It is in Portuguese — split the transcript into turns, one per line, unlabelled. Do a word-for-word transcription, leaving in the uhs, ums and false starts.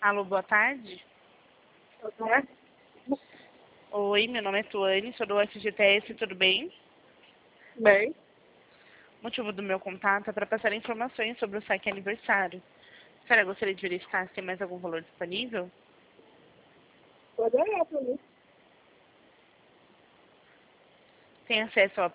Alô, boa tarde.
Boa tarde.
Oi, meu nome é Tuane, sou do F G T S, tudo bem?
Bem,
O motivo do meu contato é para passar informações sobre o saque aniversário. A senhora gostaria de verificar se tem mais algum valor disponível?
pode olhar para mim.
Tem acesso ao